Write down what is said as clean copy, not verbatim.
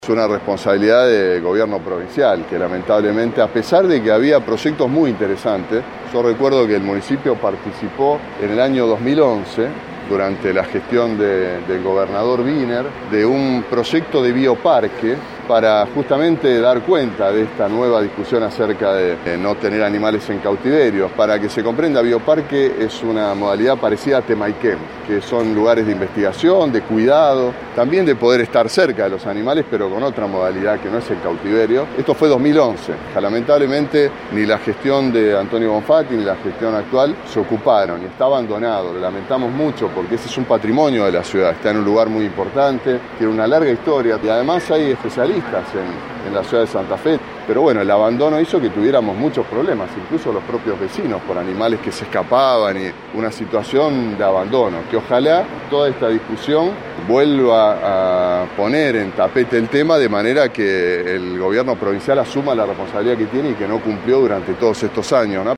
Es una responsabilidad del gobierno provincial, que lamentablemente, a pesar de que había proyectos muy interesantes, yo recuerdo que el municipio participó en el año 2011, durante la gestión del gobernador Wiener, de un proyecto de bioparque para justamente dar cuenta de esta nueva discusión acerca de no tener animales en cautiverio. Para que se comprenda, bioparque es una modalidad parecida a Temayquén, que son lugares de investigación, de cuidado, también de poder estar cerca de los animales, pero con otra modalidad que no es el cautiverio. Esto fue 2011. Lamentablemente, ni la gestión de Antonio Bonfatti ni la gestión actual se ocuparon y está abandonado. Lo lamentamos mucho porque ese es un patrimonio de la ciudad, está en un lugar muy importante, tiene una larga historia y además hay especialistas en la ciudad de Santa Fe. Pero bueno, el abandono hizo que tuviéramos muchos problemas, incluso los propios vecinos, por animales que se escapaban y una situación de abandono. Que ojalá toda esta discusión vuelva a poner en tapete el tema de manera que el gobierno provincial asuma la responsabilidad que tiene y que no cumplió durante todos estos años, ¿no?